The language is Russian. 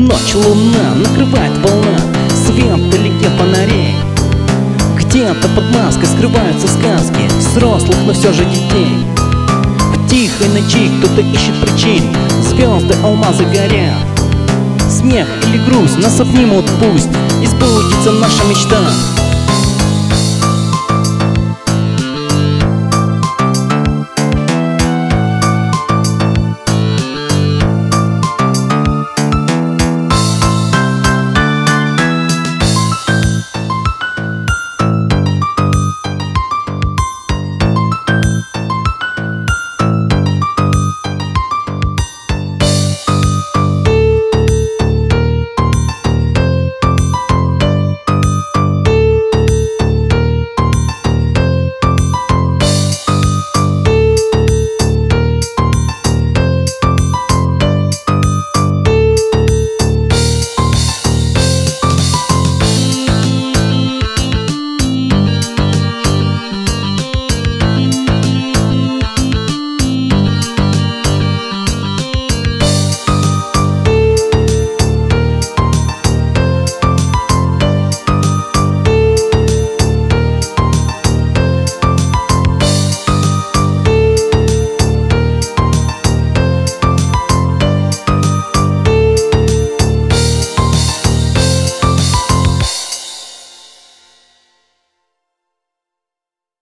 Ночь, луна, накрывает волна, свет вдалеке фонарей. Где-то под маской скрываются сказки взрослых, но все же детей. В тихой ночи кто-то ищет причин, звезды, алмазы горят. Смех или грусть нас обнимут, пусть и сбудется наша мечта.